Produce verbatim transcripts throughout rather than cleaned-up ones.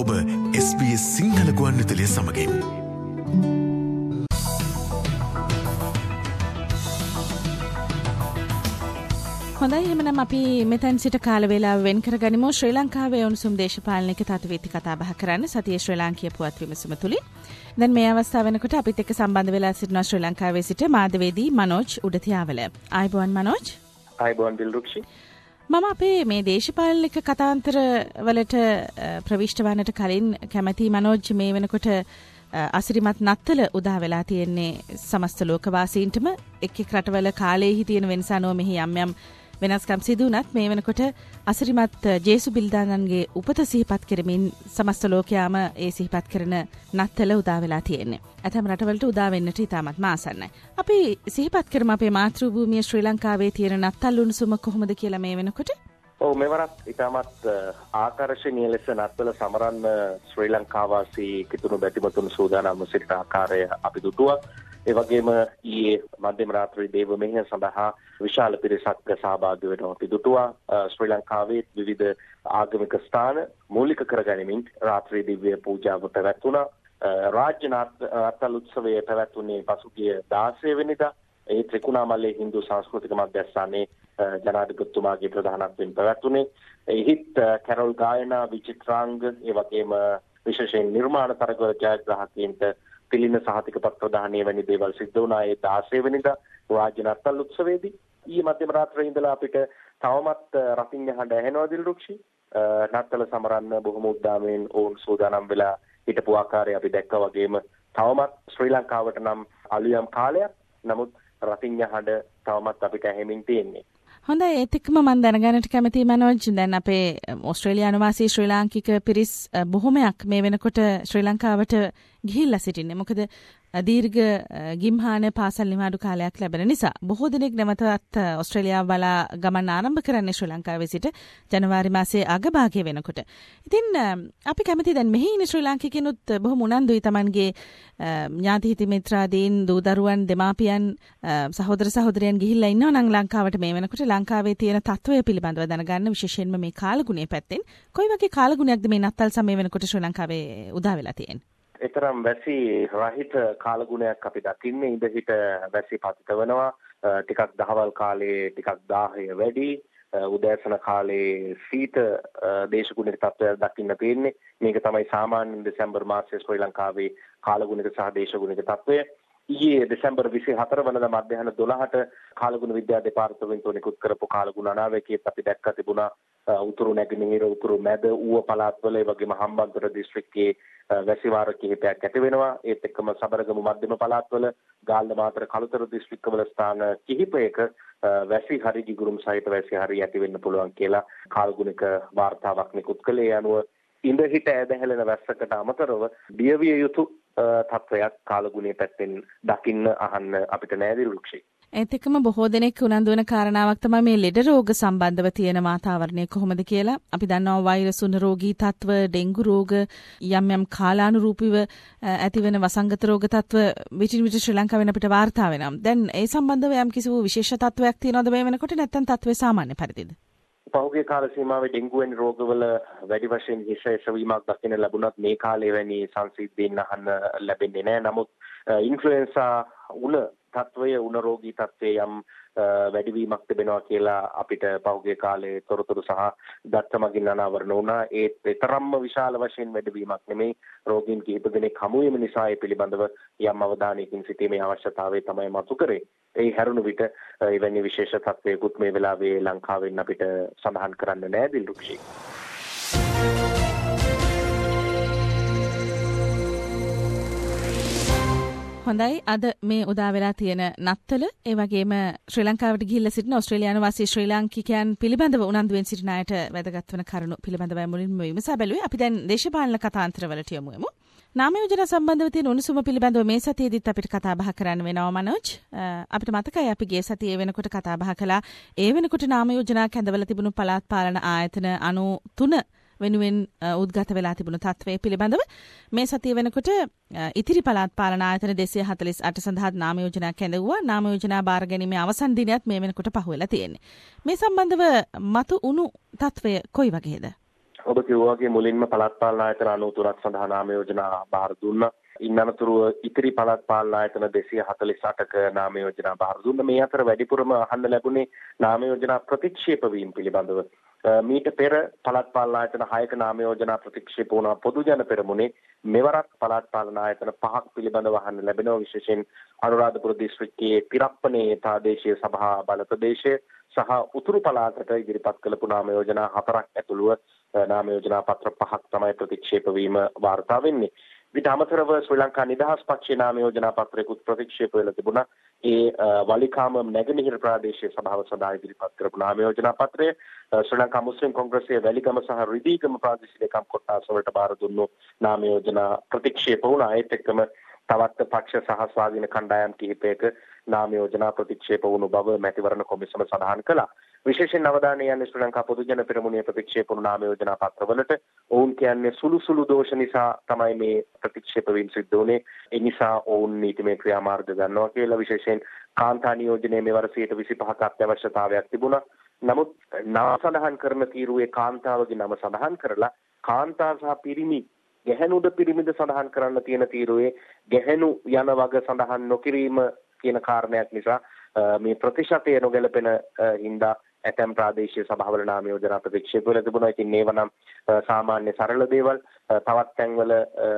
ඔබ S B S Sinhala ගුවන්විදුලිය සමගින්. හොඳයි, එහෙනම් අපි මෙතෙන් සිට කාල වේලාව වෙන් කරගනිමු. ශ්‍රී ලංකාවේ උණුසුම් දේශපාලනික තත්ත්වීති කතා බහ කරන්න සතියේ ශ්‍රී ලාංකීය පුවත් විමසුම තුලින්. දැන් මේ අවස්ථාව වෙනකොට අපිත් එක්ක සම්බන්ධ වෙලා සිටින ශ්‍රී ලංකාවේ සිට මාධ්‍යවේදී මනෝජ් උඩතියාවල. ආයුබෝවන් මනෝජ්. ආයුබෝවන් දිල්රුක්ෂි. මම අපේ මේ දේශපාලනික කතාන්තර වලට ප්‍රවිෂ්ඨ වන්නට කලින් කැමැති මනෝජ් මේ වෙනකොට අසිරිමත් නත්තල උදා වෙලා තියෙන්නේ සමස්ත ලෝකවාසීන්ටම. එක් එක් රටවල කාලයේ තියෙන වෙනස අනුව මෙහි යම් යම් වෙනස්කම් සිදු වුණත් මේ වෙනකොට අසිරිමත් ජේසු බිල්දානන්ගේ උපත සිහිපත් කරමින් සමස්ත ලෝකයාම ඒ සිහිපත් කරන නත්තල උදා වෙලා තියෙන්නේ. ඇතැම් රටවලට උදා වෙන්නට ඉතාමත් ආසන්නයි. අපි සිහිපත් කරමු අපේ මාතෘභූමිය ශ්‍රී ලංකාවේ තියෙන නත්තල් උණුසුම කොහොමද කියලා මේ වෙනකොට. ඔව්, මෙවරත් ඉතාමත් ආකර්ශනීය ලෙස නත්තල සමරන්න ශ්‍රී ලංකාවාසී කිතුණු බැතිමතුන් සූදානම් සිටින ආකාරය අපි දුටුවා. ඒ වගේම ඊයේ මධ්‍යම රාත්‍රී දේව මෙහෙය සඳහා විශාල පිරිසක් සහභාගී වෙනවා අපි දුටුවා. ශ්‍රී ලංකාවේ විවිධ ආගමික ස්ථාන මූලික කරගනිමින් රාත්‍රී දිව්‍ය පූජාව පැවැත්වුණා. රාජ්‍ය නත්තල් උත්සවය පැවැත්වුණේ පසුගිය දාසය වෙනිදා. ඒ ත්‍රිකුණාමලයේ හින්දු සංස්කෘතික මධ්‍යස්ථානයේ ජනාධිපතිතුමාගේ ප්‍රධානත්වයෙන් පැවැත්වුණේ. එහිත් කැරොල් ගායනා, විචිත්‍රාංග, ඒ වගේම විශේෂයෙන් නිර්මාණ තරගවල ජයග්‍රාහකයින්ට පිළින සහතික පත්‍ර දාහනය වැනි දේවල් සිද්ධ වුණා ඒ දාසය වෙනිදා රාජ්‍ය නත්තල් උත්සවයේදී. ඊයේ මධ්‍යම රාත්‍රියේ ඉඳලා අපිට තවමත් රතින් යහඬ ඇහෙනවා දිල්රුක්ෂි. නත්තල සමරන්න බොහොම උද්දාමයෙන් ඕන් සූදානම් වෙලා හිටපු ආකාරය අපි දැක්කා. වගේම තවමත් ශ්‍රී ලංකාවට නම් අලුයම් කාලයක්. නමුත් රතින් යහඬ තවමත් අපිට ඇහෙමින් තියෙන්නේ. හොඳයි, ඒත් එක්කම මම දැනගන්නට කැමතියි මනෝජ්, දැන් අපේ ඕස්ට්‍රේලියානු වාසී ශ්‍රී ලාංකික පිරිස් බොහොමයක් මේ වෙනකොට ශ්‍රී ලංකාවට ගිහිල්ලා සිටින්නේ. මොකද දීර්ඝ ගිම්හාන පාසල් නිවාඩු කාලයක් ලැබෙන නිසා බොහෝ දෙනෙක් නැවතත් ඕස්ට්‍රේලියාව බලා ගමන් ආරම්භ කරන්නේ ශ්‍රී ලංකාවේ සිට ජනවාරි මාසයේ අගභාගය වෙනකොට. ඉතින් අපි කැමති දැන් මෙහි ඉන්න ශ්‍රී ලාංකිකයනුත් බොහොම උනන්දුයි තමන්ගේ ඥාති හිත මිත්‍රාදීන්, දූ දරුවන්, දෙමාපියන්, සහෝදර සහෝදරයන් ගිහිල්ලා ඉන්නවා නම් ලංකාවට මේ වෙනකොට ලංකාවේ තියෙන තත්ත්වය පිළිබඳව දැනගන්න, විශේෂයෙන්ම මේ කාලගුණය පැත්තෙන් කොයි වගේ කාලගුණයක්ද මේ නත්තල් සමය වෙනකොට ශ්‍රී ලංකාවේ උදා වෙලා තියෙන්නේ? එතරම් වැසි රහිත කාලගුණයක් අපි දකින්නේ. ඉඳ හිට වැසි පතිත වෙනවා. ටිකක් දහවල් කාලේ ටිකක් දාහය වැඩි. උදෑසන කාලේ සීත දේශගුණික තත්ත්වයක් දකින්න තියෙන්නේ. මේක තමයි සාමාන්‍ය දෙසැම්බර් මාසයේ ශ්‍රී ලංකාවේ කාලගුණික සහ දේශගුණික තත්ත්වය. ඊයේ දෙසැම්බර් විසිහතර වනදා මධ්‍යහන දොළහට කාලගුණ විද්‍යා දෙපාර්තමේන්තුව නිකුත් කරපු කාලගුණ අනාවැකියත් අපි දැක්ක තිබුණා. උතුරු නැගෙනහිර, උතුරු මැද, ඌව පළාත්වල, ඒ වගේම හම්බන්තොට දිස්ත්‍රික්කයේ වැසිවාර කිහිපයක් ඇති වෙනවා. ඒත් එක්කම සබරගමු මධ්‍යම පළාත්වල, ගාල්ල මාතර කළුතර දිස්ත්‍රික්කවල ස්ථාන කිහිපයක වැසි හරි ගිගුරුම් සහිත වැසි හරි ඇති වෙන්න පුළුවන් කියලා කාලගුණික වාර්තාවක් නිකුත් කළේ. ඒ අනුව ඉඳ හිට ඇදහැලෙන වැස්සකට අමතරව බියවිය යුතු තත්වයක් කාලගුණයේ පැත්තෙන් දකින්න අහන්න අපිට නෑ දිරුක්ෂි. ඒත් එක්කම බොහෝ දෙනෙක් උනන්දු වෙන කාරණාවක් තමයි මේ ලෙඩ රෝග සම්බන්ධව තියෙන වාතාවරණය කොහොමද කියලා. අපි දන්නවා වෛරස් උන රෝගී තත්ත්ව, ඩෙන්ගු රෝග, යම් යම් කාලානුරූපීව ඇතිවෙන වසංගත රෝග තත්ත්ව විටින් විට ශ්‍රී ලංකාවෙන් අපිට වාර්තා වෙනවා. දැන් ඒ සම්බන්ධව යම් කිසි විශේෂ තත්ත්වයක් තියෙනවද මේ වෙනකොට, නැත්නම් තත්ත්වය සාමාන්‍ය පරිදිද? පහුගිය කාල සීමාවේ ඩෙන්ගු වැනි රෝගවල වැඩි වශයෙන් හිස එසවීමක් දකින්න ලැබුණත් මේ කාලේ වැනි සංසිද්ධීන් අහන්න ලැබෙන්නේ නැහැ. නමුත් ඉන්ෆ්ලුවෙන්සා උණ තත්වය, උණ රෝගී තත්වයේ යම් වැඩිවීමක් තිබෙනවා කියලා අපිට පහුගිය කාලේ තොරතුරු සහ දත්ත මගින් අනාවරණ වුණා. ඒත් තරම්ම විශාල වශයෙන් වැඩිවීමක් නෙමෙයි. රෝගීන් කිහිප දෙනෙක් හමු වීම නිසා ඒ පිළිබඳව යම් අවධානයකින් සිටීමේ අවශ්‍යතාවය තමයි මතු කරේ. ඒ හැරුණු විට එවැනි විශේෂ තත්වයකුත් මේ වෙලාවේ ලංකාවෙන් අපිට සඳහන් කරන්න නෑ දිල්රුක්ෂි. හොඳයි, අද මේ උදා වෙලා තියෙන නත්තල, ඒ වගේම ශ්‍රී ලංකාවට ගිහිල්ලා සිටින ඕස්ට්‍රේලියානු වාසී ශ්‍රී ලාංකිකයන් පිළිබඳව උනන්දුවෙන් සිටින අයට වැදගත් වන කරුණු පිළිබඳව මුලින්ම විමසා බැලුවේ. අපි දැන් දේශපාලන කතාන්තරවලට යමු යමු. නාම යෝජනා සම්බන්ධව තියෙන උණුසුම පිළිබඳව මේ සතියේදීත් අපිට කතා බහ කරන්න වෙනවා මනෝජ්. අපිට මතකයි අපි ගිය සතියේ වෙනකොට කතා බහ කළා. ඒ වෙනකොට නාම යෝජනා කැඳවලා තිබුණු පළාත් පාලන ආයතන අනූතුන වෙනුවෙන් උද්ගත වෙලා තිබුණු තත්ත්වය පිළිබඳව මේ සතිය වෙනකොට ඉතිරි පළාත් පාලන ආයතන දෙසිය හතළිස් අට සඳහා නාම යෝජනා කැඳවුවා. නාම යෝජනා බාර ගැනීමේ අවසන් දිනයත් මේ වෙනකොට පහුවෙලා තියෙන්නේ. මේ සම්බන්ධව මතු උණු තත්ත්වය කොයි වගේද? ඔබ කිව්වා වගේ මුලින්ම පළාත් පාලන ආයතන අනූතුනක් සඳහා නාම යෝජනා බාර දුන්නා. ඉන් අනතුරුව ඉතිරි පළාත් පාලන ආයතන දෙසිය හතළිස් අටක නාම යෝජනා බාර දුන්නා. මේ අතර වැඩිපුරම අහන්න ලැබුණේ නාම යෝජනා ප්‍රතික්ෂේප වීම පිළිබඳව. මීට පෙර පළාත් පාලන ආයතන හයක නාම යෝජනා ප්‍රතික්ෂේප වුණා පොදු ජන පෙරමුණේ. මෙවරත් පළාත් පාලන ආයතන පහක් පිළිබඳව අහන්න ලැබෙනවා. විශේෂයෙන් අනුරාධපුර දිස්ත්‍රික්කයේ තිරප්පනේ ප්‍රාදේශීය සභා බල ප්‍රදේශය සහ උතුරු පළාතට ඉදිරිපත් කළ නාම යෝජනා හතරක් ඇතුළුව නාම යෝජනා පත්‍ර පහක් තමයි ප්‍රතික්ෂේප වීම වාර්තා වෙන්නේ. ඊට අමතරව ශ්‍රී ලංකා නිදහස් පක්ෂයේ නාම යෝජනා පත්‍රයකුත් ප්‍රතික්ෂේප වෙලා තිබුණා. ඒ වලිකාම නැගෙනහිර ප්‍රාදේශීය සභාව සඳහා ඉදිරිපත් කරපු නාම යෝජනා පත්‍රය ශ්‍රී ලංකා මුස්ලිම් කොංග්‍රසයේ වැලිගම සහ රිදීගම ප්‍රාදේශීය ලේකම් කොට්ටාස වලට බාර දුන්නු නාම යෝජනා ප්‍රතික්ෂේප වුණා. ඒත් එක්කම තවත් පක්ෂ සහ ස්වාධීන කණ්ඩායම් කිහිපයක නාම යෝජනා ප්‍රතික්ෂේප වුණු බව මැතිවරණ කොමිසම සඳහන් කළා. විශේෂයෙන් අවධානය යන්නේ ශ්‍රී ලංකා පොදු ජන පෙරමුණේ ප්‍රතික්ෂේප වුණු නාම යෝජනා පත්‍රවලට. ඔවුන් කියන්නේ සුළු සුළු දෝෂ නිසා තමයි මේ ප්‍රතික්ෂේප වීම සිද්ධ වුණේ. ඒ නිසා ඔවුන් නීතිමය ක්‍රියාමාර්ග ගන්නවා කියලා. විශේෂයෙන් කාන්තා නියෝජනයේ මෙවර සියයට විසිපහක අත්‍යවශ්‍යතාවයක් තිබුණා. නමුත් නම සඳහන් කරන තීරුවේ කාන්තාවගේ නම සඳහන් කරලා කාන්තා සහ පිරිමි ගැහැණුද පිරිමිද සඳහන් කරන්න තියෙන තීරුවේ ගැහැණු යන වග සඳහන් නොකිරීම කියන කාරණයක් නිසා මේ ප්‍රතිශතය නොගැලපෙන හින්දා ඇතැම් ප්‍රාදේශීය සභාවල නාම යෝජනා ප්‍රතික්ෂේප වෙලා තිබුණා. ඉතින් ඒව නම් සාමාන්‍ය සරල දේවල්. තවත් තැන්වල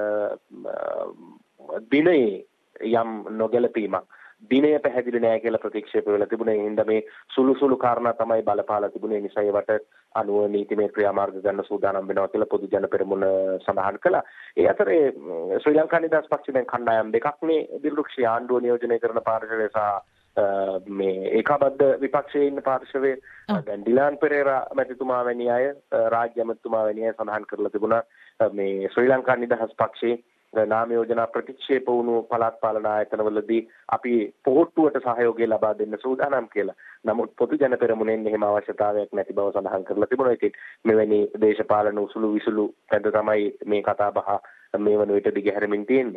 දිනයේ යම් නොගැලපීමක් දිනය පැහැදිලි නෑ කියලා ප්‍රතික්ෂේප වෙලා තිබුණේ. ඒ හින්දා මේ සුළු සුළු කාරණා තමයි බලපාලා තිබුණේ. ඒ නිසා ඒවට අනුව නීතිමය ක්‍රියාමාර්ග ගන්න සූදානම් වෙනවා කියලා පොදු ජන පෙරමුණ සඳහන් කළා. ඒ අතරේ ශ්‍රී ලංකා නිදහස් පක්ෂයෙන් කණ්ඩායම් දෙකක් මේ දිරුක්ෂි ආණ්ඩුව නියෝජනය කරන පාර්ශවය සහ මේ ඒකාබද්ධ විපක්ෂයේ ඉන්න පාර්ශවයේ දැන් ඩිලාන් පෙරේරා මැතිතුමා වැනි අය රාජ්‍ය අමාත්‍යතුමා වැනි අය සඳහන් කරලා තිබුණා මේ ශ්‍රී ලංකා නිදහස් පක්ෂයේ නාම යෝජනා ප්‍රතික්ෂේප වුණු පළාත් පාලන ආයතනවලදී අපි පොහොට්ටුවට සහයෝගය ලබා දෙන්න සූදානම් කියලා. නමුත් පොදු ජන පෙරමුණෙන් එහෙම අවශ්‍යතාවයක් නැති බව සඳහන් කරලා තිබුණා. ඉතින් මෙවැනි දේශපාලන උසුළු විසුළු පැද තමයි මේ කතා බහ මේ වන විට දිගහැරමින් තියෙන්නේ.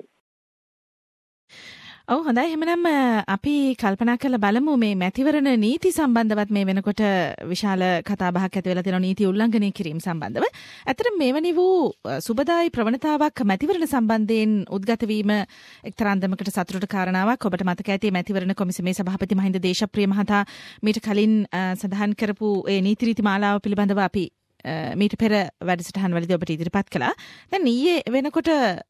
ඔව් හොඳයි. එහෙමනම් අපි කල්පනා කරලා බලමු මේ මැතිවරණ නීති සම්බන්ධවත් මේ වෙනකොට විශාල කතා බහක් ඇති වෙලා තියෙනවා නීති උල්ලංඝනය කිරීම සම්බන්ධව. ඇත්තටම මෙවැනි වූ සුබදායි ප්‍රවණතාවක් මැතිවරණ සම්බන්ධයෙන් උද්ගත වීම එක්තරා අන්දමකට සතුටට කාරණාවක්. ඔබට මතක ඇති මැතිවරණ කොමිසමේ සභාපති මහින්ද දේශප්‍රිය මහතා මීට කලින් සඳහන් කරපු ඒ නීති රීති මාලාව පිළිබඳව අපි මීට පෙර වැඩසටහන් වලදී ඔබට ඉදිරිපත් කළා. දැන් ඊයේ වෙනකොට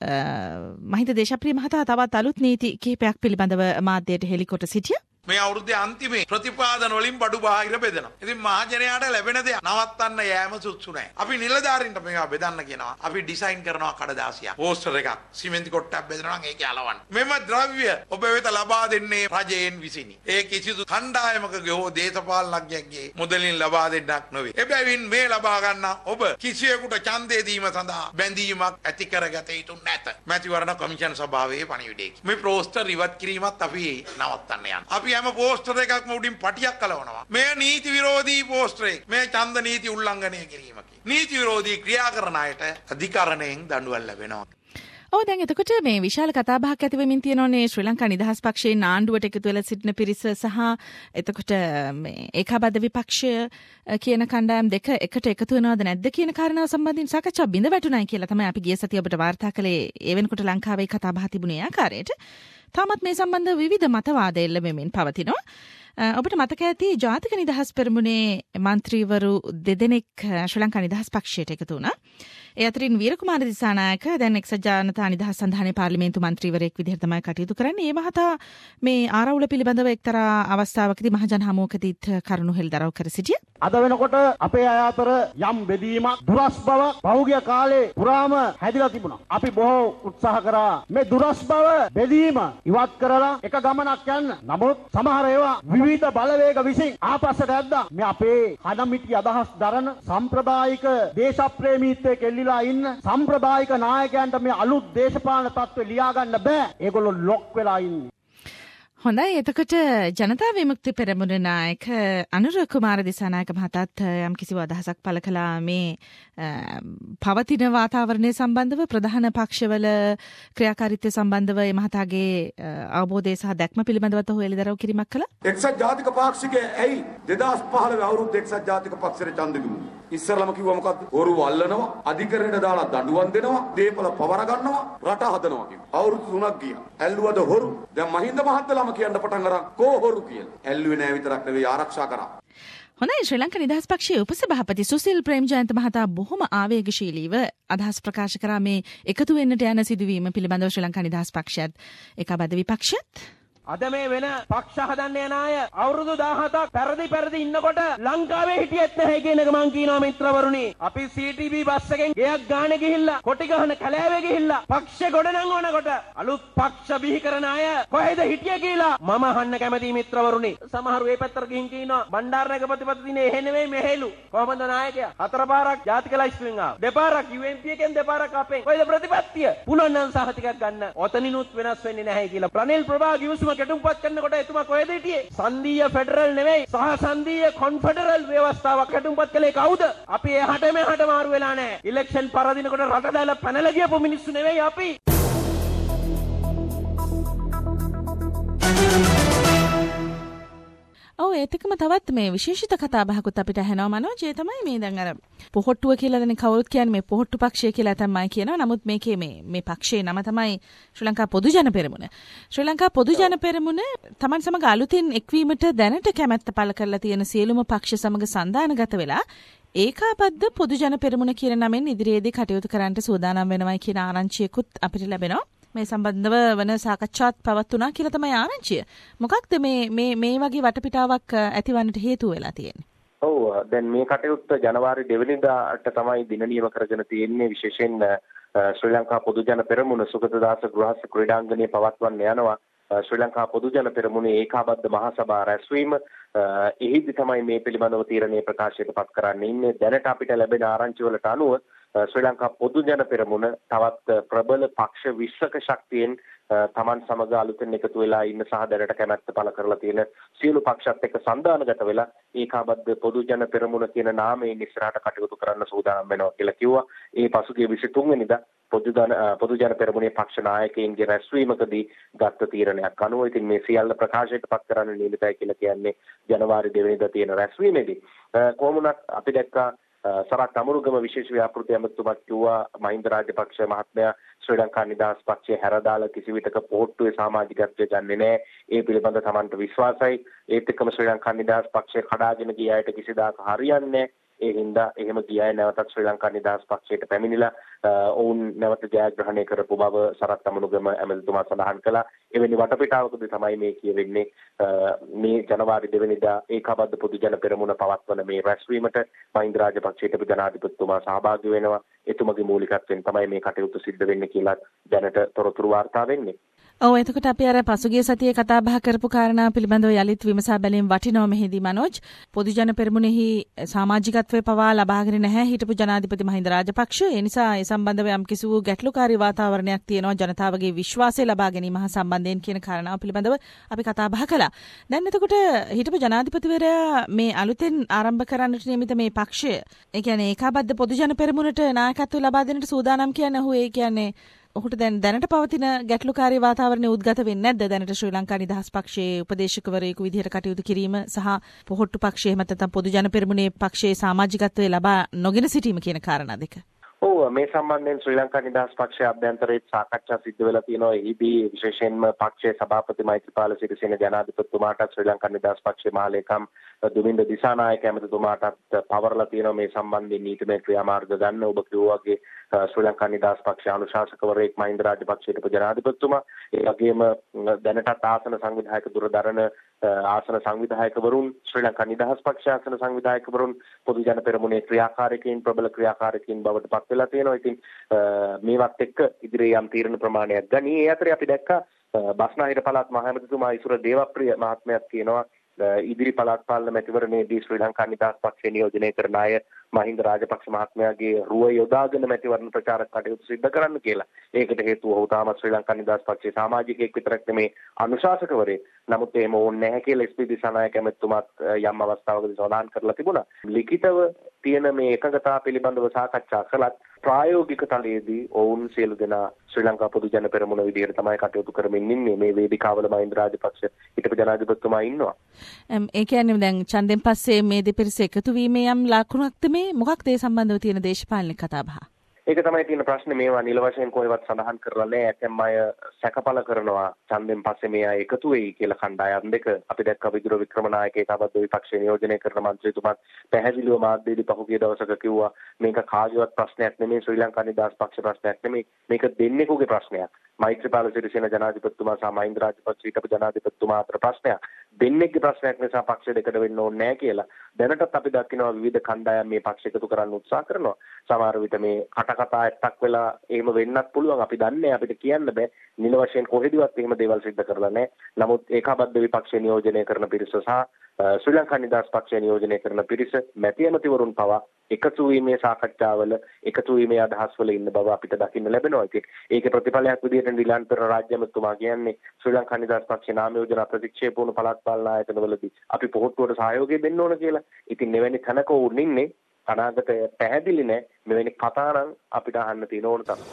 මහින්ද දේශප්‍රිය මහතා තවත් අලුත් නීති කිහිපයක් පිළිබඳව මාධ්‍යයට හෙළිකොට සිටියා. මේ අවුරුද්දේ අන්තිමේ ප්‍රතිපාදන වලින් බඩු බාහිර බෙදෙනවා. ඉතින් මහජනයාට ලැබෙන දේ නවත්තන්න යෑම සුදුසු නැහැ. අපි නිලධාරීන්ට මේවා බෙදන්න කියනවා. අපි ඩිසයින් කරනවා කඩදාසියක්. පෝස්ටර් එකක් සිමෙන්ති කොටයක් බෙදනවා නම් ඒකේ අලවන්න. මෙම ද්‍රව්‍ය ඔබ වෙත ලබා දෙන්නේ රජයෙන් විසිනි. ඒ කිසිදු කණ්ඩායමකගේ හෝ දේශපාලනඥයෙක්ගේ මුදලින් ලබා දෙන්නක් නොවේ. එබැවින් මේ ලබා ගන්න ඔබ කිසියෙකුට ඡන්දය දීම සඳහා බැඳීමක් ඇති කරගත යුතු නැත. මැතිවරණ කොමිෂන් සභාවේ පණිවිඩයකි. මේ පෝස්ටර් ඉවත් කිරීමත් අපි නවත්තන්න යනවා. අපි හැම පෝස්ටර් එකක්ම උඩින් පටියක් කලවනවා. මේ නීති විරෝධී පෝස්ටර් එක. මේ ඡන්ද නීති උල්ලංඝනය කිරීමකි. නීති විරෝධී ක්‍රියා කරන අයට අධිකරණයෙන් දඬුවම් ලැබෙනවා. ඔව් දැන් එතකොට මේ විශාල කතා බහක් ඇති වෙමින් තියෙනෝනේ ශ්‍රී ලංකා නිදහස් පක්ෂයේ ආණ්ඩුවට එකතු වෙලා සිටින පිරිස සහ එතකොට මේ ඒකාබද්ධ විපක්ෂය කියන කණ්ඩායම් දෙක එකට එකතු වෙනවද නැද්ද කියන කාරණාව සම්බන්ධයෙන් සාකච්ඡා බිඳ වැටුණයි කියලා තමයි අපි ගිය සතිය ඔබට වාර්තා කළේ. ඒ වෙනකොට ලංකාවේ කතා බහ තිබුණේ ආකාරයට. තාමත් මේ සම්බන්ධ විවිධ මතවාද එල්ල වෙමින් පවතිනවා. ඔබට මතක ඇති ජාතික නිදහස් පෙරමුණේ මන්ත්‍රීවරු දෙදෙනෙක් ශ්‍රී ලංකා නිදහස් පක්ෂයට එකතු වුණා. ඒ අතරින් වීරකුමාර දිසානායක දැන් එක්සත් ජනතා නිදහස් සංධානයේ පාර්ලිමේන්තු මන්ත්‍රීවරයෙක් විදිහට තමයි කටයුතු කරන්නේ. ඒ මහතා මේ ආරවුල පිළිබඳව එක්තරා අවස්ථාවකදී මහජන හමුවකදීත් කරුණු හෙළිදරව් කර සිටියා. අද වෙනකොට අපේ අය අතර යම් බෙදීමක් දුරස් බව පහුගිය කාලේ පුරාම හැදිලා තිබුණා. අපි බොහෝ උත්සාහ කරා මේ දුරස් බව බෙදීම ඉවත් කරලා එක ගමනක් යන්න. නමුත් සමහර ඒවා විවිධ බලවේග විසින් ආපස්සට ඇද්දා. මේ අපේ හදමිටි අදහස් දරන සම්ප්‍රදායික දේශප්‍රේමීත්වයේ කෙල්ලිලා ඉන්න සම්ප්‍රදායික නායකයන්ට මේ අලුත් දේශපාලන තත්ත්ව ලියා ගන්න බෑ. ඒගොල්ලෝ ලොක් වෙලා ඉන්නේ. හොඳයි. එතකොට ජනතා විමුක්ති පෙරමුණ නායක අනුර කුමාර දිසානායක මහතාත් යම් කිසිව අදහසක් පළ කළා මේ පවතින වාතාවරණය සම්බන්ධව ප්‍රධාන පක්ෂවල ක්‍රියාකාරීත්වය සම්බන්ධව මේ මහතාගේ අවබෝධය සහ දැක්ම පිළිබඳව ඔහු එළිදරව් කිරීමක් කළා. එක්සත් ජාතික පාක්ෂිකයේ ඇයි දෙදාස් පහළොව අවුරුද්ද එක්සත් ජාතික පක්ෂයට ඡන්ද දුන්නේ? ඉස්සරලම කිව්වා මොකද්ද? හොරු වල්ලනවා, අධිකරණයට දාලා දඬුවම් දෙනවා, දේපල පවර ගන්නවා, රට හදනවා කිව්වා. අවුරුදු තුනක් ගියා. ඇල්ලුවද හොරු? දැන් මහින්ද මහත්තයාම කියන්න පටන් අරන් කෝ හොරු කියලා. ඇල්ලුවේ නෑ විතරක් නෙවෙයි ආරක්ෂා කරා. හොඳයි ශ්‍රී ලංකා නිදහස් පක්ෂයේ උපසභාපති සුසිල් ප්‍රේමජයන්ත මහතා බොහොම ආවේගශීලීව අදහස් ප්‍රකාශ කරා මේ එකතු වෙන්නට යන සිදුවීම පිළිබඳව ශ්‍රී ලංකා නිදහස් පක්ෂයත් එකබද විපක්ෂයත් අද මේ වෙන පක්ෂ හදන්න යන අය අවුරුදු දහහතක් පෙරදි පෙරදි ඉන්නකොට ලංකාවේ හිටියෙත් නැහැ කියන එක මං කියනවා මිත්‍රවරුනි. අපි සී ටී බී බස් එකෙන් ගයක් ගානේ ගිහිල්ලා කොටි ගහන කැලෑවේ ගිහිල්ලා පක්ෂ ගොඩනංවනකොට අලුත් පක්ෂ බිහි කරන අය කොහෙද හිටියේ කියලා මම අහන්න කැමතියි මිත්‍රවරුනි. සමහරු මේ පැත්තට ගිහින් කියනවා බණ්ඩාරනායක ප්‍රතිපත්ති දිනේ එහෙ නෙවෙයි මෙහෙලු. කොහමද නායකයා? හතර පාරක් ජාතික ලයිස්තුවෙන් ආව. දෙපාරක් යූ එන් පී එකෙන් දෙපාරක් අපෙන්. කොහෙද ප්‍රතිපත්තිය? පුනන්නම් සහතිකයක් ගන්න. ඔතනිනුත් වෙනස් වෙන්නේ නැහැ කියලා. ප්‍රනිල් ප්‍රභා කිව්සුම කෙටුම්පත් කරනකොට එතුමා කොහෙද හිටියේ? සංදීය ෆෙඩරල් නෙවෙයි සහ සංදීය කොන්ෆෙඩරල් ව්‍යවස්ථාවක් කෙටුම්පත් කළේ කවුද? අපි එහාට මෙහාට මාරු වෙලා නැහැ. ඉලෙක්ෂන් පරදිනකොට රට දාලා පැනලා ගියපු මිනිස්සු නෙවෙයි අපි. ඔව් ඒකම තවත් මේ විශේෂිත කතා බහකුත් අපිට ඇහෙනවා මනෝජ්. ඒ තමයි මේ දැන් අර පොහොට්ටුව කියලා දැන් කවුරුත් කියන්නේ මේ පොහොට්ටු පක්ෂය කියලා තමයි කියනවා. නමුත් මේකේ මේ මේ පක්ෂයේ නම තමයි ශ්‍රී ලංකා පොදු ජන පෙරමුණ. ශ්‍රී ලංකා පොදු ජන පෙරමුණ Taman සමග අලුතින් එක්වීමට දැනට කැමැත්ත පළ කරලා තියෙන සියලුම පක්ෂ සමග සන්දානගත වෙලා ඒකාබද්ධ පොදු ජන පෙරමුණ කියන නමෙන් ඉදිරියේදී කටයුතු කරන්නට සූදානම් වෙනවයි කියන ආරංචියකුත් අපිට ලැබෙනවා. මේ සම්බන්ධව වන සාකච්ඡාත් පවත්වුණා කියලා තමයි ආරංචිය. මොකක්ද මේ මේ මේ වගේ වටපිටාවක් ඇතිවන්නට හේතු වෙලා තියෙන්නේ? ඔව් දැන් මේ කටයුත්ත ජනවාරි දෙවෙනිදාට තමයි දින නියම කරගෙන තියෙන්නේ. විශේෂයෙන් ශ්‍රී ලංකා පොදු ජන පෙරමුණ සුගතදාස ගෘහස්ත ක්‍රීඩාංගණයේ පවත්වන්න යනවා. ශ්‍රී ලංකා පොදු ජන පෙරමුණේ ඒකාබද්ධ මහා සභා රැස්වීම. එහිදී තමයි මේ පිළිබඳව තීරණය ප්‍රකාශයට පත් කරන්නේ ඉන්නේ. දැනට අපිට ලැබෙන ආරංචි වලට අනුව ශ්‍රී ලංකා පොදු ජන පෙරමුණ තවත් ප්‍රබල පක්ෂ විස්සක ශක්තියෙන් Taman සමග අලුතෙන් එකතු වෙලා ඉන්න සහ දැනට කැමැත්ත පළ කරලා තියෙන සියලු පක්ෂත් එක්ක සන්දානගත වෙලා ඒකාබද්ධ පොදු ජන පෙරමුණ කියන නාමයෙන් ඉස්සරහට කටයුතු කරන්න සූදානම් වෙනවා කියලා කිව්වා. ඒ පසුගිය විසිතුන් වෙනිදා පොදු ජන පොදු ජන පෙරමුණේ පක්ෂ නායකයින්ගේ රැස්වීමකදී ගත්ත තීරණයක් අනුව ඉතින් මේ සියල්ල ප්‍රකාශයට පත් කරන්න නියමිතයි කියලා කියන්නේ ජනවාරි දෙවෙනිදා තියෙන රැස්වීමේදී. කොහොම වුණත් අපි දැක්කා සරත් අමරුගම විශේෂ ව්‍යාපෘති ඇමතුමක් කිව්වා මහින්ද රාජපක්ෂ මහත්මයා ශ්‍රී ලංකා නිදහස් පක්ෂයේ හැරදාලා කිසි විටක පොහොට්ටුවේ සමාජිකත්වය ගන්නෙ නෑ. ඒ පිළිබඳ Tamanට විශ්වාසයි. ඒත් එක්කම ශ්‍රී ලංකා නිදහස් පක්ෂය කඩාගෙන ගිය අයට කිසිදාක හරියන්නේ ඒ හින්දා එහෙම ගිය අය නැවතත් ශ්‍රී ලංකා නිදහස් පක්ෂයට පැමිණිලා ඔවුන් නැවත ජයග්‍රහණය කරපු බව සරත් අමරුගම ඇමතිතුමා සඳහන් කළා. එවැනි වටපිටාවකදී තමයි මේ කියවෙන්නේ මේ ජනවාරි දෙවෙනිදා ඒකාබද්ධ පොදු ජන පෙරමුණ පවත්වන මේ රැස්වීමට මහින්ද රාජපක්ෂයට ජනාධිපතිතුමා සහභාගී වෙනවා. එතුමගේ මූලිකත්වයෙන් තමයි මේ කටයුතු සිද්ධ වෙන්නේ කියලා දැනට තොරතුරු වාර්තා වෙන්නේ. ඔව් එතකොට අපි අර පසුගිය සතියේ කතා බහ කරපු කාරණා පිළිබඳව යලිත් විමසා බැලීම වටිනවා මෙහිදී මනෝජ්. පොදු ජන පෙරමුණෙහි සමාජිකත්වයේ පවා ලබාගෙන නැහැ හිටපු ජනාධිපති මහින්ද රාජපක්ෂ. ඒ නිසා ඒ සම්බන්ධව යම් කිසි වූ ගැටලුකාරී වාතාවරණයක් තියෙනවා ජනතාවගේ විශ්වාසය ලබා ගැනීම හා සම්බන්ධයෙන් කියන කාරණාව පිළිබඳව අපි කතා බහ කළා. දැන් එතකොට හිටපු ජනාධිපතිවරයා මේ අලුතෙන් ආරම්භ කරන්නට නියමිත මේ පක්ෂය ඒ කියන්නේ ඒකාබද්ධ පොදු ජන පෙරමුණට නායකත්වය ලබා දෙන්නට සූදානම් කියන්නේ ඔහු ඒ කියන්නේ ඔහුට දැන් දැනට පවතින ගැටලුකාරී වාතාවරණය උද්ගත වෙන්නේ නැද්ද? දැනට ශ්‍රී ලංකා නිදහස් පක්ෂයේ උපදේශකවරයෙකු විදිහට කටයුතු කිරීම සහ පොහොට්ටු පක්ෂයේ එහෙම නැත්නම් පොදු ජන පෙරමුණේ පක්ෂයේ සමාජිකත්වයේ ලබා නොගෙන සිටීම කියන කාරණා දෙක. ඔව් මේ සම්බන්ධයෙන් ශ්‍රී ලංකා නිදහස් පක්ෂයේ අභ්‍යන්තරයේ සාකච්ඡා සිද්ධ වෙලා තියෙනවා. එහිදී විශේෂයෙන්ම පක්ෂයේ සභාපති මෛත්‍රීපාල සිරිසේන ජනාධිපතිතුමාට ශ්‍රී ලංකා නිදහස් පක්ෂයේ මහලේකම් දුමින්ද දිසානායක ඇමතිතුමාටත් පවරලා තියෙනවා මේ සම්බන්ධයෙන් නීතිමය ක්‍රියාමාර්ග ගන්න. ඔබ කිව්වා වගේ ශ්‍රී ලංකා නිදහස් පක්ෂයේ අනුශාසකවරයෙක් මහින්ද රාජපක්ෂයට ජනාධිපතිතුමා ඒ වගේම දැනටත් ආසන සංවිධායක දුරදරන ආසන සංවිධායකවරුන් ශ්‍රී ලංකා නිදහස් පක්ෂ ආසන සංවිධායකවරුන් පොදු ජන පෙරමුණේ ක්‍රියාකාරකයන් ප්‍රබල ක්‍රියාකාරකයන් බවට පත් වෙලා තියෙනවා. ඉතින් මේවත් එක්ක ඉදිරියේ යම් තීරණ ප්‍රමාණයක් ගනී. ඒ අතරේ අපි දැක්කා බස්නාහිර පළාත් මහ ඇමතිතුමා ඉසුර දේවප්‍රිය මහත්මයාත් කියනවා ඉදිරි පළාත් පාලන මැතිවරණයේදී ශ්‍රී ලංකා නිදහස් පක්ෂය නියෝජනය කරන අය මහින්ද රාජපක්ෂ මහත්මයාගේ රුව යොදාගෙන මැතිවරණ ප්‍රචාරක කටයුතු සිදු කරන්න කියලා. ඒකට හේතුව ඔහු තාමත් ශ්‍රී ලංකා නිදහස් පක්ෂයේ සමාජිකයෙක් විතරක් නෙමේ අනුශාසකවරයෙක්. නමුත් එහෙම ඕනේ නැහැ කියලා එස් පී දිසානායක ඇමතිතුමාත් යම් අවස්ථාවකදී සඳහන් කරලා තිබුණා. ලිඛිතව තියෙන මේ එකඟතාව පිළිබඳව සාකච්ඡා කළත් ප්‍රායෝගික තලයේදී ඔවුන් සියලු දෙනා ශ්‍රී ලංකා පොදු ජන පෙරමුණ විදිහට තමයි කටයුතු කරමින් ඉන්නේ. මේ වේදිකාවල මහින්ද රාජපක්ෂ හිටපු ජනාධිපතිතුමා ඉන්නවා. ඒ කියන්නේ දැන් ඡන්දෙන් පස්සේ මේ දෙපිරිස එකතු වීමේ යම් ලකුණක්ද මේ මොකක්ද ඒ සම්බන්ධව තියෙන දේශපාලනික කතාබහ? ඒක තමයි තියෙන ප්‍රශ්නේ. මේවා නිල වශයෙන් කොහෙවත් සඳහන් කරලා නැහැ. ඇතැම් අය සැකපල කරනවා ඡන්දෙන් පස්සේ මේ අය එකතු වෙයි කියලා කණ්ඩායම් දෙක. අපි දැක්ක විදුර වික්‍රමනායක ඒකාබද්ධ විපක්ෂය නියෝජනය කරන මන්ත්‍රීතුමාත් පැහැදිලිව මාධ්‍යවේදී පහුගිය දවසක කිව්වා මේක කාගේවත් ප්‍රශ්නයක් නෙමෙයි, ශ්‍රී ලංකා නිදහස් පක්ෂ ප්‍රශ්නයක් නෙමෙයි. මේක දෙන්නෙකුගේ ප්‍රශ්නයක්. මෛත්‍රීපාල සිරිසේන ජනාධිපතිතුමා සහ මහින්ද රාජපක්ෂ හිටපු ජනාධිපතිතුමා අතර ප්‍රශ්නයක්. දෙන්නෙක්ගේ ප්‍රශ්නයක් නිසා පක්ෂ දෙකට වෙන්න ඕනේ නැහැ කියලා. දැනටත් අපි දකිනවා විවිධ කණ්ඩායම් මේ පක්ෂ එකතු කරන්න උත්සාහ කරනවා. සමහර විට මේ කටකතා ඇත්තක් වෙලා එහෙම වෙන්නත් පුළුවන්. අපි දන්නේ අපිට කියන්න බෑ. නිල වශයෙන් කොහෙදවත් එහෙම දේවල් සිද්ධ කරලා නැහැ. නමුත් ඒකාබද්ධ විපක්ෂ නියෝජනය කරන පිරිස සහ ශ්‍රී ලංකා නිදහස් පක්ෂ නියෝජනය කරන පිරිස මැති ඇමතිවරුන් පවා එකතු වීමේ සාකච්ඡාවල එකතු වීමේ අදහස්වල ඉන්න බව අපිට දකින්න ලැබෙනවා. ඉතින් ඒකේ ප්‍රතිඵලයක් විදිහට නිලාන් පෙර රාජ්‍ය ඇමතිතුමා කියන්නේ ශ්‍රී ලංකා නිදහස් පක්ෂ නාම යෝජනා ප්‍රතික්ෂේප වුණු පළාත් පාලන ආයතනවලදී අපි පොහොට්ටුවට සහයෝගය දෙන්න ඕන කියලා. ඉතින් මෙවැනි තැනක වුන් ඉන්නේ අනාගතය පැහැදිලි නැහැ. මෙවැනි කතා නම් අපිට අහන්න තියෙන ඕන තමයි.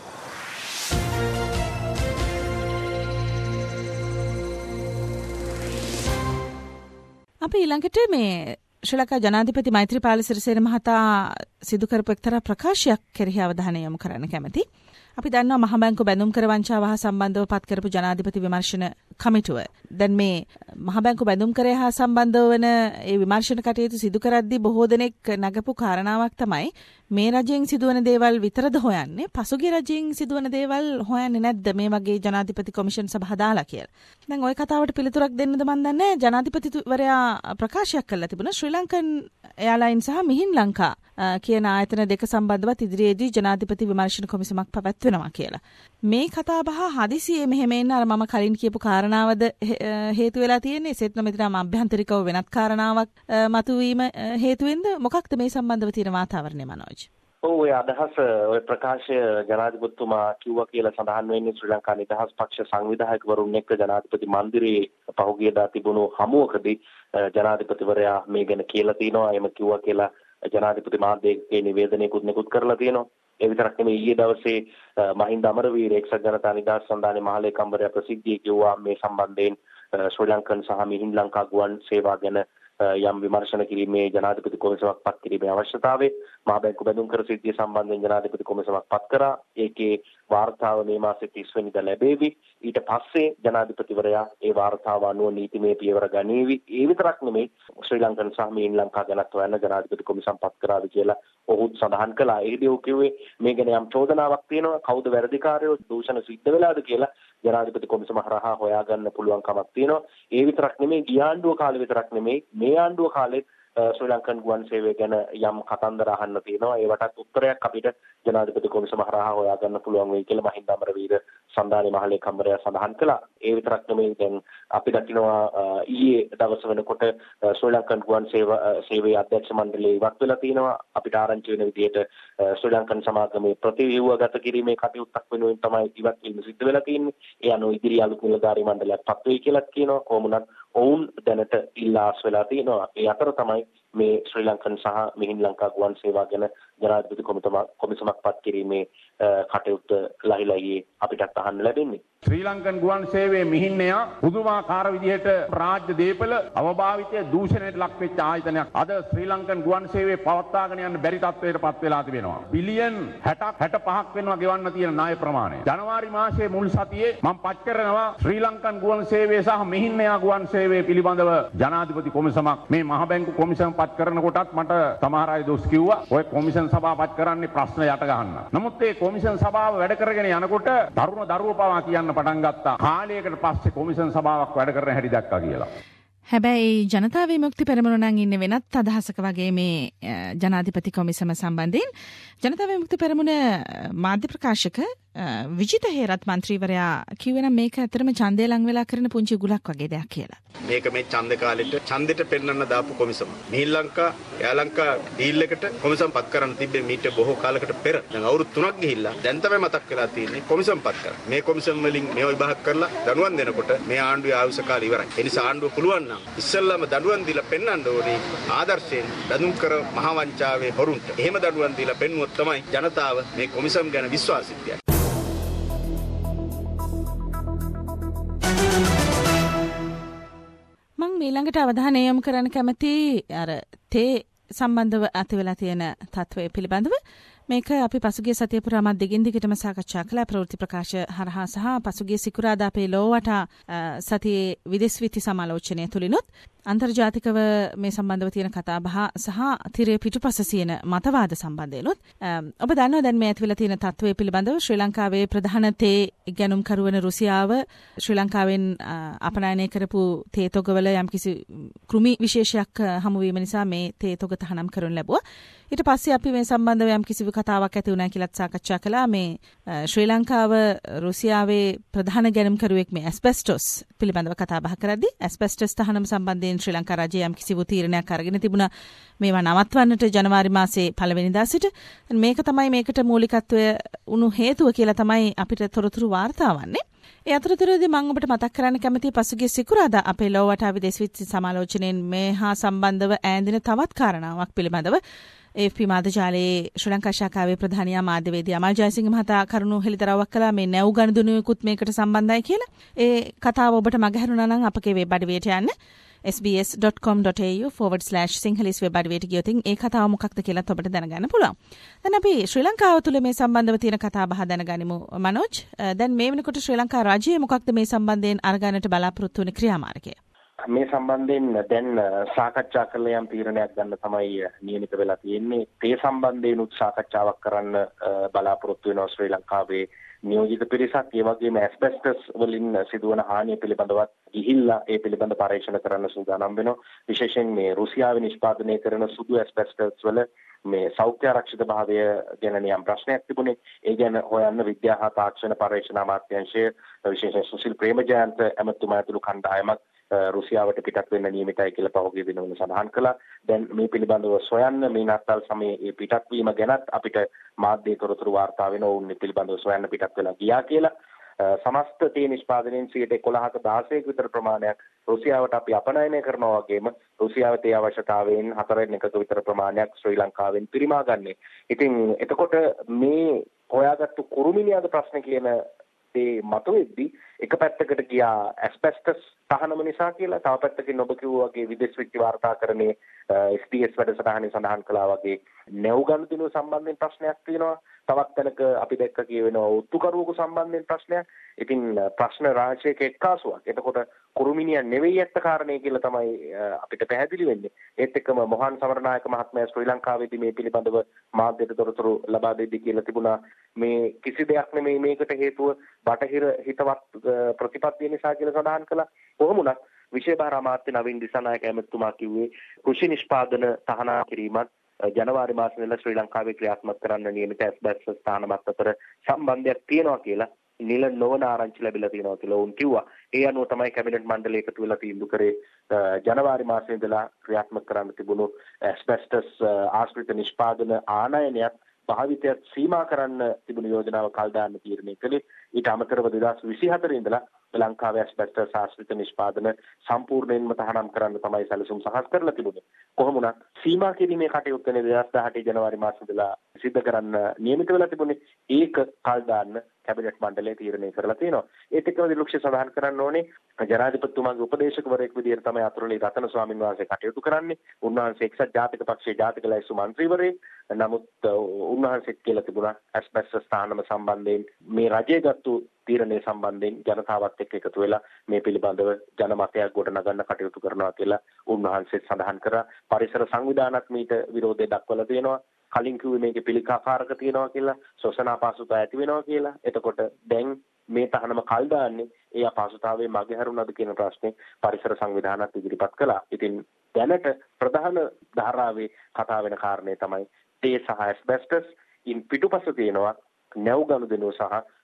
අපි ඊළඟට මේ ශ්‍රී ලංකා ජනාධිපති මෛත්‍රීපාල සිරිසේන මහතා සිදු කරපු එක්තරා ප්‍රකාශයක් කෙරෙහි අවධානය යොමු කරන්න කැමැති. අපි දන්නවා මහ බැංකුව බැඳුම් කර වංචාව හා සම්බන්ධව පත් කරපු ජනාධිපති විමර්ශන කමිටුව. දැන් මේ මහ බැංකුව බැඳුම් කරේ හා සම්බන්ධව වන ඒ විමර්ශන කටයුතු සිදු කරද්දී බොහෝ දෙනෙක් නගපු කාරණාවක් තමයි මේ රජයෙන් සිදුවන දේවල් විතරද හොයන්නේ, පසුගිය රජයෙන් සිදුවන දේවල් හොයන්නේ නැද්ද මේ වගේ ජනාධිපති කොමිෂන් සභා දාලා කියලා. දැන් ওই කතාවට පිළිතුරක් දෙන්නද මන් දන්නේ. ජනාධිපතිවරයා ප්‍රකාශයක් කළා තිබුණා ශ්‍රී ලංකන් එයාලයින් සහ මිහින් ලංකා කියන ආයතන දෙක සම්බන්ධවත් ඉදිරියේදී ජනාධිපති විමර්ශන කොමිසමක් පැවැත්වෙනවා කියලා. මේ කතාබහ හදිසියේ මෙහෙම එන්න අර මම කලින් කියපු කාරණාවද හේතු වෙලා තියෙන්නේ? සෙත් නොමෙතනම අභ්‍යන්තරිකව වෙනත් කාරණාවක් මතුවීම හේතුවෙන්ද? මොකක්ද මේ සම්බන්ධව තියෙන වාතාවරණය මනෝජ්? ඔව්, ඔය අදහස ඔය ප්‍රකාශය ජනාධිපතිතුමා කිව්වා කියලා සඳහන් වෙන්නේ ශ්‍රී ලංකා නිදහස් පක්ෂ සංවිධායකවරුන් එක්ක ජනාධිපති මන්දිරයේ පහුගියදා තිබුණු හමුවකදී ජනාධිපතිවරයා මේ ගැන කියලා තිනවා. එහෙම කිව්වා කියලා ජනාධිපති මාධ්‍යයේ නිවේදනයකුත් නිකුත් කරලා තියෙනවා. ඒ විතරක් නෙමෙයි ඊයේ දවසේ මහින්ද අමරවීර එක්සත් ජනතා නිදහස් සන්ධානයේ මහලේකම්වරයා ප්‍රසිද්ධියේ කිව්වා මේ සම්බන්ධයෙන් ශ්‍රී ලංකන් සහ මිහින් ලංකා ගුවන් සේවා ගැන යම් විමර්ශන කිරීමේ ජනාධිපති කොමිසමක් පත් කිරීමේ අවශ්‍යතාවය මහ බැංකුව බැඳුම් කර සිද්ධිය සම්බන්ධයෙන් ජනාධිපති කොමිසමක් පත් කරා. ඒකේ වාර්තාව මේ මාසේ තිස් වෙනිදා ලැබෙවි. ඊට පස්සේ ජනාධිපතිවරයා ඒ වාර්තාව අනුව නීතිමය පියවර ගනීවි. ඒ විතරක් නෙමෙයි ශ්‍රී ලංකන් සහ මිහින් ලංකා ගැනත් හොයන්න ජනාධිපති කොමිසම් පත් කරාවි කියලා ඔහුත් සඳහන් කළා. ඒදී ඔහු කිව්වේ මේ ගැන යම් චෝදනාවක් තියෙනවා. කවුද වැරදිකාරයෝ, දූෂණ සිද්ධ වෙලාද කියලා ජනාධිපති කොමිසම හරහා හොයාගන්න පුළුවන් කමක් තියෙනවා. ඒ විතරක් නෙමෙයි ගිය ආණ්ඩුව කාලේ විතරක් නෙමෙයි මේ ආණ්ඩුව කාලෙත් ශ්‍රී ලංකන් ගුවන් සේවය ගැන යම් කතන්දර අහන්න තියෙනවා. ඒවටත් උත්තරයක් අපිට ජනාධිපති කොමිසම හරහා හොයාගන්න පුළුවන් වෙයි කියලා මහින්ද අමරවීර සන්ධානයේ මහලේකම්වරයා සඳහන් කළා. ඒ විතරක් නෙමෙයි දැන් අපි දකිනවා ඊයේ දවස වෙනකොට ශ්‍රී ලංකන් ගුවන් සේවයේ අධ්‍යක්ෂ මණ්ඩලය ඉවත් වෙලා තිනවා. අපිට ආරංචි වෙන විදිහට ශ්‍රී ලංකන් සමාගමේ ප්‍රතිව්‍යුහගත කිරීමේ කටයුත්තක් වෙනුවෙන් තමයි ඉවත් වීම සිද්ධ වෙලා තියෙන්නේ. ඒ අනුව ඉදිරි අලුත් නිලධාරී මණ්ඩලයක් පත් වෙයි කියලා කියනවා. කොහොමුණත් ඔවුන් දැනට ඉල්ලාස් වෙලා තිනවා. ඒ අතර තමයි මේ ශ්‍රී ලංකන් සහ මිහින් ලංකා ගුවන් සේවා ගැන ජනාධිපති කොමිසමක් පත් කිරීමේ කටයුත්ත ලහිලහියේ අපිටත් අහන්න ලැබෙන්නේ. ශ්‍රී ලංකන් ගුවන් සේවයේ මිහින්නයා පුදුමාකාර විදිහට රාජ්‍ය දීපල අවභාවිතය දූෂණයට ලක් වෙච්ච ආයතනයක්. අද ශ්‍රී ලංකන් ගුවන් සේවයේ පවත්වාගෙන යන්න බැරි තත්ත්වයට පත් වෙලා තිබෙනවා. බිලියන් හැටක් හැටපහක් වෙනවා ගෙවන්න තියෙන ණය ප්‍රමාණය. ජනවාරි මාසයේ මුල් සතියේ මම පත් කරනවා ශ්‍රී ලංකන් ගුවන් සේවය සහ මිහින්නයා ගුවන් සේවය පිළිබඳව ජනාධිපති කොමිසමක් මේ මහ බැංකු කොමිසම පත් කරනකොටත් මට සමහර අය දොස් කිව්වා ඔය කොමිෂන් සභාව පත් කරන්නේ ප්‍රශ්න යට ගන්න. නමුත් මේ කොමිෂන් සභාව වැඩ කරගෙන යනකොට දරුණු දරුවෝ පවා කියන්න පටන් ගත්තා. කාලයකට පස්සේ කොමිෂන් සභාවක් වැඩ කරන හැටි දැක්කා කියලා. හැබැයි ජනතා විමුක්ති පෙරමුණ නම් ඉන්නේ වෙනත් අදහසක වගේ මේ ජනාධිපති කොමිසම සම්බන්ධයෙන්. ජනතා විමුක්ති පෙරමුණ මාධ්‍ය ප්‍රකාශක විජිත හේරත් මන්ත්‍රීවරයා කිව්වනම් මේක ඇත්තටම ඡන්දය ලඟ වෙලා කරන පුංචි ගුලක් වගේ දෙයක් කියලා. මේක මේ ඡන්ද කාලෙට ඡන්දෙට පෙන්වන්න දාපු කොමිසම. ශ්‍රී ලංකා ශ්‍රී ලංකා ඩීල් එකට කොමිසම් පත් කරන්න තිබ්බේ මීට බොහෝ කාලයකට පෙර. දැන් අවුරුදු තුනක් ගිහිල්ලා දැන් තමයි මතක් වෙලා තියෙන්නේ කොමිසම් පත් කරන්න. මේ කොමිසම් වලින් මේව විභාග කරලා දඬුවම් දෙනකොට මේ ආණ්ඩුවේ ආයුෂ කාලය ඉවරයි. ඒ නිසා ආණ්ඩුව පුළුවන් නම් ඉස්සෙල්ලාම දඬුවම් දීලා පෙන්වන්න ඕනේ ආදර්ශයෙන් බඳුන් කර මහ වංචාවේ හොරුන්ට. එහෙම දඬුවම් දීලා පෙන්වුවොත් තමයි ජනතාව මේ කොමිසම් ගැන විශ්වාසය තියන්නේ. මම ඊළඟට අවධානය යොමු කරන්න කැමති අර තේ සම්බන්ධව ඇති වෙලා තියෙන තත්ත්වය පිළිබඳව. මේක අපි පසුගිය සතිය පුරාම දිගින් දිගටම සාකච්ඡා කළා ප්‍රවෘත්ති ප්‍රකාශ හරහා සහ පසුගිය සිකුරාදා අපේ ලෝවට සතියේ විදේශ විත්ති සමාලෝචනය තුලිනුත් අන්තර්ජාතිකව මේ සම්බන්ධව තියෙන කතාබහ සහ තිරේ පිටුපස සියන මතවාද සම්බන්ධයෙන්ුත් ඔබ දන්නවා දැන් මේ ඇති වෙලා තියෙන තත්ත්වය පිළිබඳව ශ්‍රී ලංකාවේ ප්‍රධාන තේ ඉගැනුම් කරුවන රුසියාව ශ්‍රී ලංකාවෙන් අපනයනය කරපු තේ තොගවල යම්කිසි කෘමි විශේෂයක් හමු වීම නිසා මේ තේ තොග තහනම් කරනු ලැබුවා. ඊට පස්සේ අපි මේ සම්බන්ධව යම්කිසි කතාවක් ඇති වුණා කියලා සාකච්ඡා කළා. මේ ශ්‍රී ලංකාව රුසියාවේ ප්‍රධාන ගැනුම් කරුවෙක් මේ ඇස්බෙස්ටොස් පිළිබඳව කතා බහ කරද්දී ඇස්බෙස්ටොස් තහනම් සම්බන්ධයෙන් ශ්‍රී ලංකා රජය යම්කිසි තීරණයක් අරගෙන තිබුණා මේවා නවත්වන්නට ජනවාරි මාසයේ පළවෙනිදා සිට. මේක තමයි මේකට මූලිකත්වය උණු හේතුව කියලා තමයි අපිට තොරතුරු වාර්තා වන්නේ. ඒ අතරතුරදී මම ඔබට මතක් කරන්න කැමතියි පසුගිය සිකුරාදා අපේ ලෝවට විදේශ විත්ති සමාලෝචනයෙන් මේ හා සම්බන්ධව ඈඳින තවත් කාරණාවක් පිළිබඳව ඒ එෆ් පී මාධ්‍යජාලයේ ශ්‍රී ලංකා ශාඛාවේ ප්‍රධානියා මාධ්‍යවේදී අමල් ජයසිංහ මහතා කරුණු හෙළිදරව්වක් කළා මේ නැව් ගනුදෙනුවකුත් මේකට සම්බන්ධයි කියලා. ඒ කතාව ඔබට මගහැරුණා නම් අපගේ වෙබ් අඩවියට යන්න s b s dot com dot a u forward slash sinhalese web අඩවියට ගියොත් ඒ කතාව මොකක්ද කියලාත් ඔබට දැනගන්න පුළුවන්. දැන් අපි ශ්‍රී ලංකාව තුළ මේ සම්බන්ධව තියෙන කතා බහ දැනගනිමු මනෝජ්. දැන් මේ වෙනකොට ශ්‍රී ලංකා රජය මොකක්ද මේ සම්බන්ධයෙන් අරගන්නට බලාපොරොත්තු වෙන ක්‍රියාමාර්ගය? මේ සම්බන්ධයෙන් දැන් සාකච්ඡා කරලා යම් තීරණයක් ගන්න තමයි නියමිත වෙලා තියෙන්නේ. ඒ සම්බන්ධයෙන් උත් සාකච්ඡාවක් කරන්න බලාපොරොත්තු වෙනවා ශ්‍රී ලංකාවේ නියෝජිත පිරිසක්. ඒ වගේම ඇස්බෙස්ටස් වලින් සිදුවන හානිය පිළිබඳවත් ගිහිල්ලා ඒ පිළිබඳ පරීක්ෂණ කරන්න සූදානම් වෙනවා. විශේෂයෙන් මේ රුසියාවේ නිෂ්පාදනය කරන සුදු ඇස්බෙස්ටස් වල මේ සෞඛ්‍ය ආරක්ෂිත භාවය ගැන යම් ප්‍රශ්නයක් තිබුණේ. ඒ ගැන හොයන්න විද්‍යා හා තාක්ෂණ පරීක්ෂණ අමාත්‍යාංශයේ විශේෂයෙන් සුසිල් ප්‍රේමජයන්ත ඇමතුමා ඇතුළු කණ්ඩායමක් රුසියාවට පිටත් වෙන්න නියමිතයි කියලා පහුගිය දිනවල සඳහන් කළා. දැන් මේ පිළිබඳව සොයන්න මේ නත්තල් සමයේ මේ පිටත් වීම ගැනත් අපිට මාධ්‍ය තොරතුරු වාර්තා වෙන ඕන් පිළිබඳව සොයන්න පිටත් වෙලා ගියා කියලා. සමස්ත තේ නිෂ්පාදනයෙන් සියයට එකොළහක දහසක විතර ප්‍රමාණයක් රුසියාවට අපි අපනයනය කරනවා වගේම රුසියාවේ තේ අවශ්‍යතාවයෙන් හතරෙන් එකක විතර ප්‍රමාණයක් ශ්‍රී ලංකාවෙන් පිරිමා ගන්නේ. ඉතින් එතකොට මේ හොයාගත්තු කුරුමිනියාද ප්‍රශ්න කියන ඒ මතුවෙද්දී එක පැත්තකට ගියා ඇස්බෙස්ටස් තහනම නිසා කියලා, තව පැත්තකින් ඔබ කිව්වා වගේ විදේශ විත්ති වාර්තාකරණයේ එස් ටී එස් වැඩසටහනේ සඳහන් කළා වගේ නැව් ගනුදෙනුව සම්බන්ධයෙන් ප්‍රශ්නයක් තියෙනවා. තවත් තැනක අපි දැක්ක කියවෙනවා ඔත්තුකරුවෙකු සම්බන්ධයෙන් ප්‍රශ්නයක්. ඉතින් ප්‍රශ්න රාශියක එක්කාසුවක්. එතකොට කුරුමිනියා නෙවෙයි ඇත්ත කාරණේ කියලා තමයි අපිට පැහැදිලි වෙන්නේ. ඒත් එක්කම මොහන් සමරනායක මහත්මයා ශ්‍රී ලංකාවේදී මේ පිළිබඳව මාධ්‍යට තොරතුරු ලබා දෙද්දී කියලා තිබුණා මේ කිසි දෙයක් නෙමෙයි මේකට හේතුව බටහිර හිතවත් ප්‍රතිපත්තිය නිසා කියලා සඳහන් කළා. කොහොම වුණත් විශේෂ බාර අමාත්‍ය නවීන් දිසානායක ඇමතුමා කිව්වේ කෘෂි නිෂ්පාදන තහනම් කිරීමත් ජනවාරි මාසයේ ඉඳලා ශ්‍රී ලංකාවේ ක්‍රියාත්මක කරන්න නියමිත ඇස්බෙස්ටස් ස්ථානමත් අතර සම්බන්ධයක් තියෙනවා කියලා නිල නොවන ආරංචි ලැබිලා තියෙනවා කියලා උන් කිව්වා. ඒ අනුව තමයි කැබිනට් මණ්ඩලය එකතු වෙලා තීන්දුව කරේ ජනවාරි මාසයේ ඉඳලා ක්‍රියාත්මක කරන්න තිබුණු ඇස්බෙස්ටස් ආශ්‍රිත නිෂ්පාදන ආනයනයක් භාවිතයක් සීමා කරන්න තිබුණු යෝජනාව කල් දාන්න තීරණය කළේ. ඊට අමතරව දෙදාස් විසිහතර ඉඳලා ලංකාවේ ඇස්බෙස්ටස් ආශ්‍රිත නිෂ්පාදන සම්පූර්ණයෙන්ම තහනම් කරන්න තමයි සැලසුම් සකස් කරලා තිබුණේ. කොහොම වුණත් සීමා කිරීමේ කටයුත්ත දෙදාස් දහඅට ජනවාරි මාසයේ ඉඳලා සිද්ධ කරන්න නියමිත වෙලා තිබුණේ. ඒක කල් දාන්න කැබිනට් මණ්ඩලය තීරණය කරලා තියෙනවා. ඒත් එක්කම දිලුක්ෂ සඳහන් කරන්න ඕනේ ජනාධිපතිතුමාගේ උපදේශකවරයෙක් විදිහට තමයි අතුරුලේ රතන ස්වාමීන් වහන්සේ කටයුතු කරන්නේ. උන්වහන්සේ එක්සත් ජාතික පක්ෂයේ ජාතික ලැයිස්තු මන්ත්‍රීවරයෙක්. නමුත් උන්වහන්සේ කියලා තිබුණා ඇස්බෙස්ටස් ස්ථානම සම්බන්ධයෙන් මේ රජයේ ගත්තු තීරණය සම්බන්ධයෙන් ජනතාවත් එක්ක එකතු වෙලා මේ පිළිබඳව ජනමතයක් ගොඩනගන්න කටයුතු කරනවා කියලා උන්වහන්සේ සඳහන් කරා. පරිසර සංවිධානත් මීට විරෝධය දක්වලා තියෙනවා. කලින් කිව්වේ මේකේ පිළිකාකාරක තියෙනවා කියලා, ශෝෂණ අපහසුතාව ඇති වෙනවා කියලා. එතකොට දැන් මේ තහනම කල් දාන්නේ ඒ අපහසුතාවයේ මගහැරුණාද කියන ප්‍රශ්නේ පරිසර සංවිධානත් ඉදිරිපත් කළා. ඉතින් දැනට ප්‍රධාන ධාරාවේ කතා වෙන කාරණේ තමයි තේ සහ ඇස්බෙස්ටස් ඉන් පිටුපස තියෙනවා නැව් ගනුදෙනුව සහ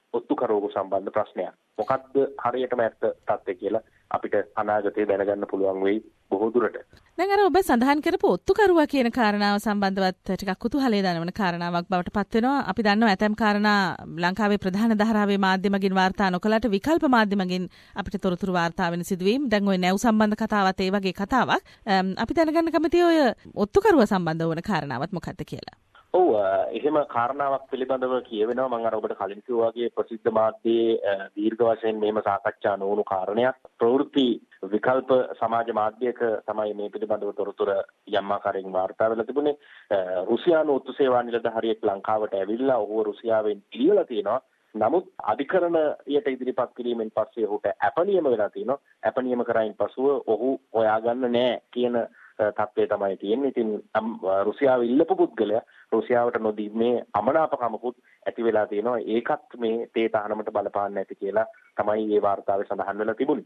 ඔත්තුකරුවෙකු සම්බන්ධ ප්‍රශ්නයක්. මොකක්ද හරියටම ඇත්ත තත්ත්වය කියලා අපිට අනාගතයේ දැනගන්න පුළුවන් වෙයි බොහෝ දුරට. දැන් අර ඔබ සඳහන් කරපු ඔත්තුකරුවා කියන කාරණාව සම්බන්ධවත් ටිකක් කුතුහලයේ දනවන කාරණාවක් බවට පත් වෙනවා. අපි දන්නවා ඇතම් කාරණා ලංකාවේ ප්‍රධාන ධාරාවේ මාධ්‍යමකින් වාර්තා නොකලට විකල්ප මාධ්‍යමකින් අපිට තොරතුරු වාර්තා වෙන සිදුවීම්. දැන් ওই නැව් සම්බන්ධ කතාවත් ඒ වගේ කතාවක්. අපි දැනගන්න කැමතියි ඔය ඔත්තුකරුවා සම්බන්ධ වන කාරණාවත් මොකක්ද කියලා. ඔව් එහෙම කාරණාවක් පිළිබඳව කියවෙනවා. මම අර ඔබට කලින් කිව්වා වගේ ප්‍රසිද්ධ මාධ්‍යයේ දීර්ඝ වශයෙන් මේම සාකච්ඡා නොවුණු කාරණයක්. ප්‍රවෘත්ති විකල්ප සමාජ මාධ්‍යයක තමයි මේ පිළිබඳව තොරතුරු යම් ආකාරයෙන් වාර්තා වෙලා තිබුණේ. රුසියානු ඔත්තු සේවා නිලධාරියෙක් ලංකාවට ඇවිල්ලා ඔහුව රුසියාවෙන් ඉල්ලලා තියෙනවා. නමුත් අධිකරණයට ඉදිරිපත් කිරීමෙන් පස්සේ ඔහුට අපනියම වෙලා තියෙනවා. අපනියම කරයින් පසුව ඔහු හොයාගන්න නෑ කියන තත්ත්වය තමයි තියෙන්නේ. ඉතින් රුසියාව ඉල්ලපු පුද්ගලයා රුසියාවට නොදී මේ අමනාපකමකුත් ඇති වෙලා තියෙනවා. ඒකත් මේ තේ තහනමට බලපාන්නේ නැති කියලා තමයි මේ වාර්තාවේ සඳහන් වෙලා තිබුණේ.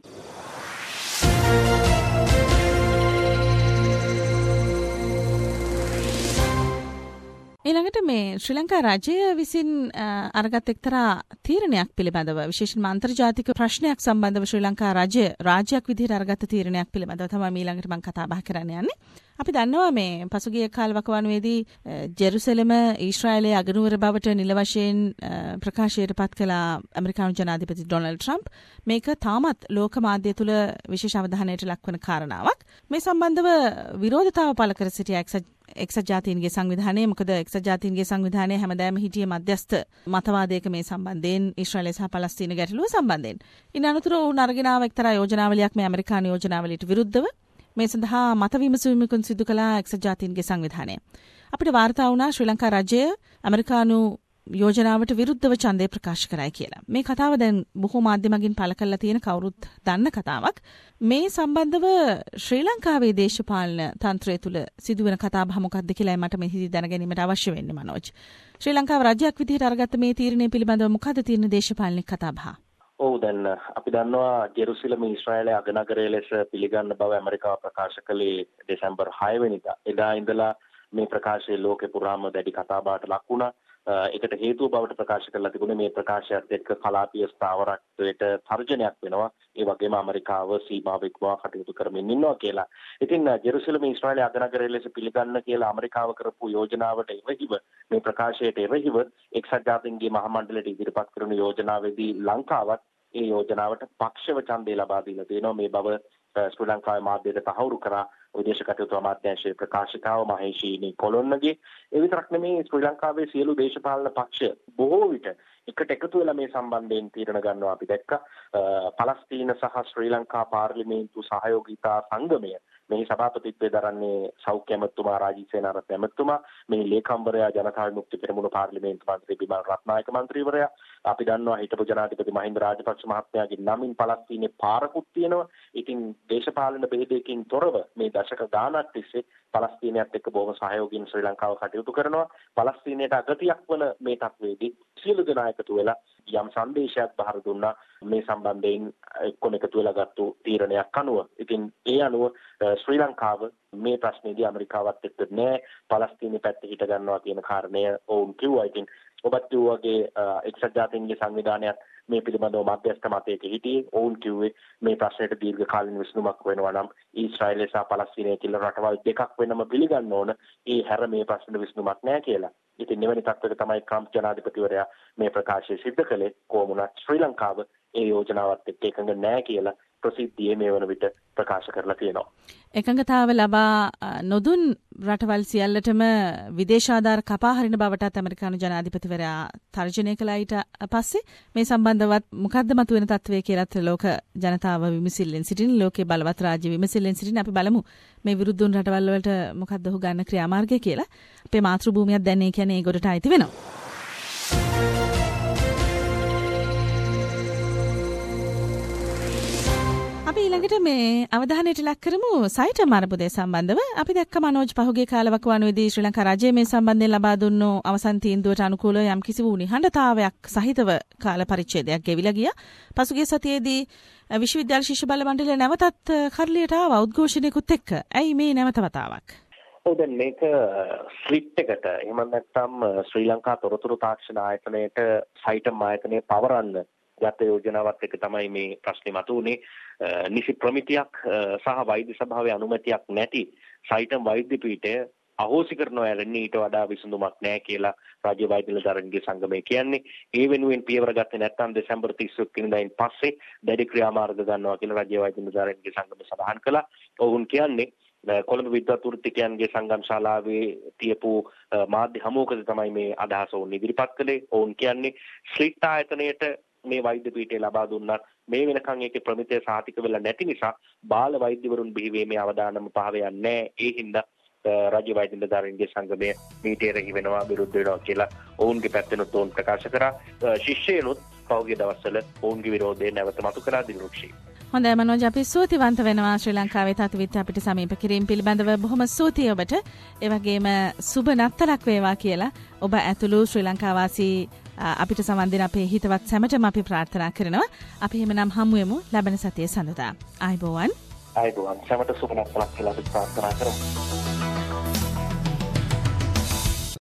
ඊළඟට මේ ශ්‍රී ලංකා රජය විසින් අරගත් එක්තරා තීරණයක් පිළිබඳව විශේෂයෙන්ම අන්තර්ජාතික ප්‍රශ්නයක් සම්බන්ධව ශ්‍රී ලංකා රජය රාජ්‍යයක් විදිහට අරගත් තීරණයක් පිළිබඳව තමයි ඊළඟට මම කතා බහ කරන්න යන්නේ. අපි දන්නවා මේ පසුගිය කාලවකවානුවේදී ජෙරුසලම ඊශ්‍රායලයේ අගනුවර බවට නිල වශයෙන් ප්‍රකාශයට පත් කළ ඇමරිකානු ජනාධිපති ඩොනල්ඩ් ට්‍රම්ප් මේක තාමත් ලෝක මාධ්‍ය තුළ විශේෂ අවධානයට ලක්වන කාරණාවක්. මේ සම්බන්ධව විරෝධතාව පළ කර සිටිය එක්සත් ජාතීන්ගේ සංවිධානය මොකද එක්සත් ජාතීන්ගේ සංවිධානය හැමදාම හිටියේ මධ්‍යස්ථ මතවාදයක මේ සම්බන්ධයෙන් ඊශ්‍රායලය සහ පලස්තීන ගැටලුව සම්බන්ධයෙන්. ඉන් අනතුරු උන් අරගෙන ආව එක්තරා යෝජනාවලියක් මේ ඇමරිකානු යෝජනාවලියට විරුද්ධව මේ සඳහා මත විමසීමකුන් සිදු කළ එක්සත් ජාතීන්ගේ සංවිධානය. අපිට වාර්තා වුණා ශ්‍රී ලංකා රජය ඇමරිකානු යෝජනාවට විරුද්ධව ඡන්දය ප්‍රකාශ කරයි කියලා. මේ කතාව දැන් බොහෝ මාධ්‍යමකින් පළ කරලා තියෙන කවුරුත් දන්න කතාවක්. මේ සම්බන්ධව ශ්‍රී ලංකාවේ දේශපාලන තන්ත්‍රය තුළ සිදුවෙන කතා බහ මොකක්ද කියලා මට මෙහිදී දැනගැනීමට අවශ්‍ය වෙන්නේ මනෝජ්. ශ්‍රී ලංකාව රජයක් විදිහට අරගත්ත මේ තීරණය පිළිබඳව මොකද තියෙන දේශපාලනික කතා බහ? ඔව් දැන් අපි දන්නවා ජෙරුසලම ඊශ්‍රායලයේ අගනගරය ලෙස පිළිගන්න බව ඇමරිකාව ප්‍රකාශ කළේ දෙසැම්බර් හය වෙනිදා. එදා ඉඳලා මේ ප්‍රකාශය ලෝකෙ පුරාම දැඩි කතාබහට ලක් වුණා. ඒකට හේතුව බවට ප්‍රකාශ කරලා තිබුණේ මේ ප්‍රකාශයත් එක්ක කලාපීය ස්ථාවරත්වයට තර්ජනයක් වෙනවා. ඒ වගේම ඇමරිකාව සීමාව ඉක්මවා කටයුතු කරමින් ඉන්නවා කියලා. ඉතින් ජෙරුසලම ඊශ්‍රායලයේ අගනගරය ලෙස පිළිගන්න කියලා ඇමරිකාව කරපු යෝජනාවට එරෙහිව මේ ප්‍රකාශයට එරෙහිව එක්සත් ජාතීන්ගේ මහා මණ්ඩලයට ඉදිරිපත් කරන යෝජනාවේදී ලංකාවත් ඒ යෝජනාවට පක්ෂව ඡන්දය ලබා දීලා තියෙනවා. මේ බව ශ්‍රී ලංකාවේ මාධ්‍යයට තහවුරු කරා විදේශ කටයුතු අමාත්‍යාංශයේ ප්‍රකාශකව මහේෂී කොළොන්නගේ. ඒ විතරක් නෙමෙයි ශ්‍රී ලංකාවේ සියලු දේශපාලන පක්ෂ බොහෝ විට එකට එකතු වෙලා මේ සම්බන්ධයෙන් තීරණ ගන්නවා අපි දැක්කා. පලස්තීන සහ ශ්‍රී ලංකා පාර්ලිමේන්තු සහයෝගිතා සංගමය මේ සභාපතිත්වයේ දරන්නේ සෞඛ්‍ය ඇමතුමා රාජීව් සේනාරත්න ඇමතුමා, මේ ලේකම්වරයා ජනතා විමුක්ති පෙරමුණ පාර්ලිමේන්තු මන්ත්‍රී බිමල් රත්නායක මන්ත්‍රීවරයා. අපි දන්නවා හිටපු ජනාධිපති මහින්ද රාජපක්ෂ මහත්මයාගේ නමින් පලස්තීනයේ පාරකුත් තියෙනවා. ඉතින් දේශපාලන බෙහෙදකින් තොරව මේ දශක ගානක් තිස්සේ පලස්තීනයත් එක්ක බොහොම සහයෝගයෙන් ශ්‍රී ලංකාව කටයුතු කරනවා. පලස්තීනයට අගතියක් වන මේ තත්වයේදී සියලු දෙනා එකතු වෙලා යම් සංදේශයක් බාර දුන්නා මේ සම්බන්ධයෙන් එක්කොම එකතු වෙලා ගත්තු තීරණයක් අනුව. ඉතින් ඒ අනුව ශ්‍රී ලංකාව මේ ප්‍රශ්නේදී ඇමරිකාවත් එක්ක නෑ පලස්තීන පැත්තේ හිට ගන්නවා කියන කාරණය ඔවුන් කිව්වා. ඉතින් ඔබත් කිව්වාගේ එක්සත් ජාතීන්ගේ සංවිධානයත් මේ පිළිබඳව මධ්‍යස්ථ මතයක හිටියේ. ඔවුන් කිව්වේ මේ ප්‍රශ්නයට දීර්ඝකාලීන විසඳුමක් වෙනවා නම් ඊශ්‍රායලය සහ පලස්තීනය කියලා රටවල් දෙකක් වෙනම පිළිගන්න ඕන. ඒ හැර මේ ප්‍රශ්නෙට විසඳුමක් නෑ කියලා. ඉතින් මෙවැනි තත්ත්වයක තමයි ට්‍රම්ප් ජනාධිපතිවරයා මේ ප්‍රකාශය සිද්ධ කළේ. කොහොම වුණත් ශ්‍රී ලංකාව ඒ යෝජනාවත් එක්ක එකඟ නෑ කියලා ප්‍රසිද්ධියේ මේ වන විට ප්‍රකාශ කරලා තියෙනවා. එකඟතාව ලබා නොදුන් රටවල් සියල්ලටම විදේශාධාර කපා හරින බවටත් ඇමරිකානු ජනාධිපතිවරයා තර්ජනය කළා. ඊට පස්සේ මේ සම්බන්ධවත් මොකද්ද මතුවෙන තත්ත්වය කියලාත් ලෝක ජනතාව විමසිල්ලෙන් සිටින, ලෝකේ බලවත් රාජ්‍ය විමසිල්ලෙන් සිටින. අපි බලමු මේ විරුද්ධුන් රටවල් වලට මොකද්ද ඔහු ගන්න ක්‍රියාමාර්ගය කියලා. අපේ මාතෘ භූමියක් දැන් ඒ කියන්නේ ඒ ගොඩට අයිති වෙනවා. අපි ඊළඟට මේ අවධානයට ලක් කරමු සයිටම් අර්බුදය සම්බන්ධව. අපි දැක්ක මනෝජ් පහුගිය කාලවකවානුවේදී ශ්‍රී ලංකා රජය මේ සම්බන්ධයෙන් ලබා දුන්නු අවසන් තීන්දුවට අනුකූලව යම් කිසි වූ නිහඬතාවයක් සහිතව කාල පරිච්ඡේදයක් ගෙවිලා ගියා. පසුගිය සතියේදී විශ්වවිද්‍යාල ශිෂ්‍ය බල මණ්ඩලය නැවතත් කරලියට ආව උද්ඝෝෂණයකුත් එක්ක. ඇයි මේ නැවත වතාවක්? ඔව් දැන් මේක ස්ලිට් එකට එහෙම නැත්නම් ශ්‍රී ලංකා තොරතුරු තාක්ෂණ ආයතනයේට සයිටම් ආයතනයේ පවරන්න ගත යෝජනාවත් එක තමයි මේ ප්‍රශ්නේ මතුවුනේ. නිසි ප්‍රමිතියක් සහ වෛද්‍ය සභාවේ අනුමැතියක් නැති සයිටම් වෛද්‍ය පීඨය අහෝසි කරනවා ඇරෙන්නේ ඊට වඩා විසඳුමක් නැහැ කියලා රාජ්‍ය වෛද්‍ය නිලධාරීන්ගේ සංගමය කියන්නේ. ඒ වෙනුවෙන් පියවර ගත්තේ නැත්නම් දෙසැම්බර් තිස් වෙනිදායින් පස්සේ දැඩි ක්‍රියාමාර්ග ගන්නවා කියලා රාජ්‍ය වෛද්‍ය නිලධාරීන්ගේ සංගමය සඳහන් කළා. ඔවුන් කියන්නේ කොළඹ විද්වත් වෘත්තිකයන්ගේ සංගම් ශාලාවේ තියපු මාධ්‍ය හමුවකදී තමයි මේ අදහස ඔවුන් ඉදිරිපත් කළේ. ඔවුන් කියන්නේ ස්ලිට් ආයතනයේට මේ වෛද්‍ය පීඨය ලබා දුන්නා මේ වෙනකන් ඒකේ ප්‍රමිතිය සාතික වෙලා නැති නිසා බාල වෛද්‍යවරුන් බිහිවීමේ අවදානම පහව යන්නේ නැහැ. ඒ හින්දා රාජ්‍ය වෛද්‍ය නිලධාරීන්ගේ සංගමය මීට එරෙහි වෙනවා විරුද්ධ වෙනවා කියලා ඔවුන්ගේ පැත්තෙනුත් ඔවුන් ප්‍රකාශ කරා. ශිෂ්‍යයනුත් පහුගිය දවස්වල ඔවුන්ගේ විරෝධය නැවත මතු කළා දිනුක්ෂි. හොඳයි මනෝජ් අපි ස්තුතිවන්ත වෙනවා ශ්‍රී ලංකාවේ තත්ත්වය අපිට සමීප කිරීම පිළිබඳව බොහොම ස්තුතියි ඔබට. ඒ වගේම සුබ නත්තලක් වේවා කියලා ඔබ ඇතුළු ශ්‍රී ලංකා වාසී අපිට සමන් දෙන අපේ හිතවත් සැමටම අපි ප්‍රාර්ථනා කරනවා. අපි එහෙමනම් හමු වෙමු ලබන සතියේ සඳුදා. ආයුබෝවන්. ආයුබෝවන්. සැමට සුබ නත්තලක් කියලා අපි ප්‍රාර්ථනා කරමු.